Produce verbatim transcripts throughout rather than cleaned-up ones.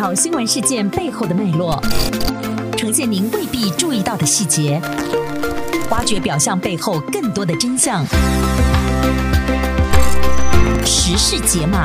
条新闻事件背后的脉络，呈现您未必注意到的细节，挖掘表象背后更多的真相。时事解码。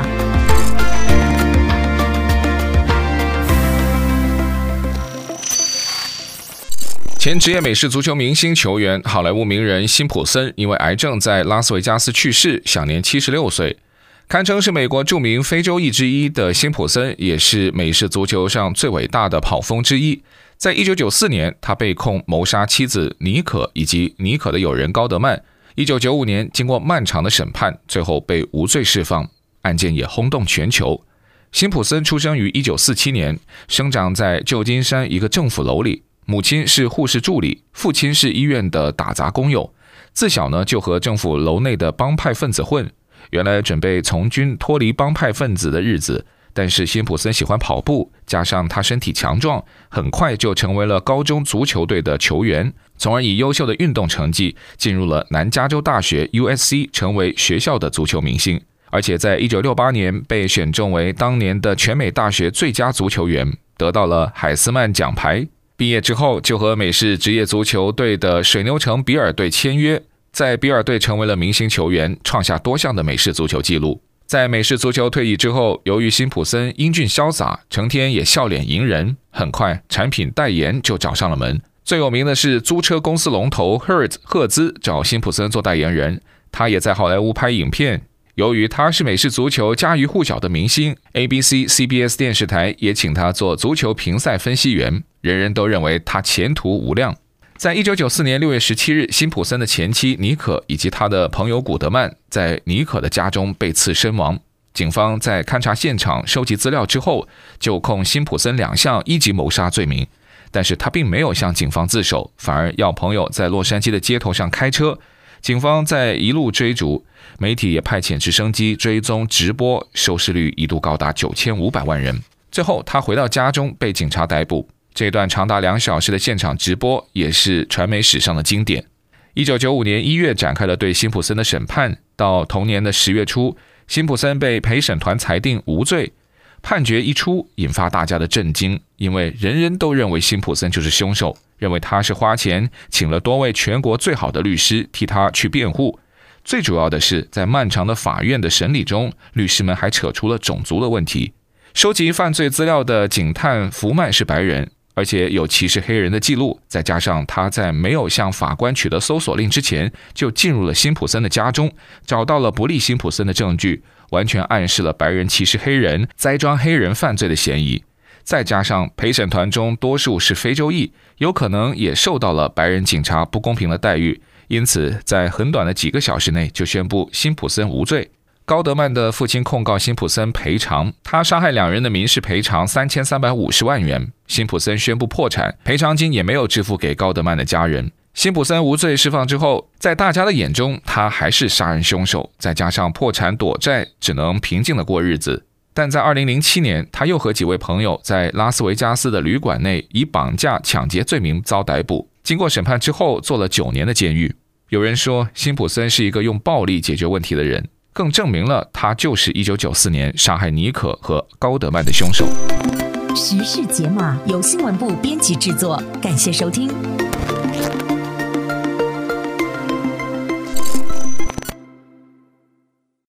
前职业美式足球明星球员、好莱坞名人辛普森因为癌症在拉斯维加斯去世，享年七十六岁。堪称是美国著名非洲裔之一的辛普森，也是美式足球上最伟大的跑锋之一。在一九九四年，他被控谋杀妻子妮可以及妮可的友人高德曼。一九九五年，经过漫长的审判，最后被无罪释放，案件也轰动全球。辛普森出生于一九四七年，生长在旧金山一个政府楼里。母亲是护士助理，父亲是医院的打杂工友。自小呢就和政府楼内的帮派分子混。原来准备从军脱离帮派分子的日子，但是辛普森喜欢跑步，加上他身体强壮，很快就成为了高中足球队的球员，从而以优秀的运动成绩进入了南加州大学 U S C， 成为学校的足球明星。而且在一九六八年被选中为当年的全美大学最佳足球员，得到了海斯曼奖牌。毕业之后就和美式职业足球队的水牛城比尔队签约，在比尔队成为了明星球员，创下多项的美式足球纪录。在美式足球退役之后，由于辛普森英俊潇洒，成天也笑脸迎人，很快产品代言就找上了门。最有名的是租车公司龙头 Hertz 赫兹找辛普森做代言人，他也在好莱坞拍影片。由于他是美式足球家喻户晓的明星， A B C、C B S 电视台也请他做足球评赛分析员，人人都认为他前途无量。在一九九四年六月十七日，辛普森的前妻妮可以及他的朋友古德曼在妮可的家中被刺身亡。警方在勘察现场收集资料之后，就控辛普森两项一级谋杀罪名，但是他并没有向警方自首，反而要朋友在洛杉矶的街头上开车。警方在一路追逐，媒体也派遣直升机追踪直播，收视率一度高达九千五百万人。最后他回到家中被警察逮捕。这段长达两小时的现场直播也是传媒史上的经典。一九九五年一月展开了对辛普森的审判，到同年的十月初，辛普森被陪审团裁定无罪。判决一出，引发大家的震惊，因为人人都认为辛普森就是凶手，认为他是花钱请了多位全国最好的律师替他去辩护。最主要的是，在漫长的法院的审理中，律师们还扯出了种族的问题。收集犯罪资料的警探福曼是白人，而且有歧视黑人的记录，再加上他在没有向法官取得搜索令之前就进入了辛普森的家中，找到了不利辛普森的证据，完全暗示了白人歧视黑人、栽赃黑人犯罪的嫌疑。再加上陪审团中多数是非洲裔，有可能也受到了白人警察不公平的待遇，因此在很短的几个小时内就宣布辛普森无罪。高德曼的父亲控告辛普森赔偿他杀害两人的民事赔偿三千三百五十万元，辛普森宣布破产，赔偿金也没有支付给高德曼的家人。辛普森无罪释放之后，在大家的眼中他还是杀人凶手，再加上破产躲债，只能平静地过日子。但在二零零七年，他又和几位朋友在拉斯维加斯的旅馆内以绑架、抢劫罪名遭逮捕，经过审判之后坐了九年的监狱。有人说辛普森是一个用暴力解决问题的人，更证明了他就是一九九四年杀害妮可和高德曼的凶手。 时事解码由新闻部编辑制作，感谢收听。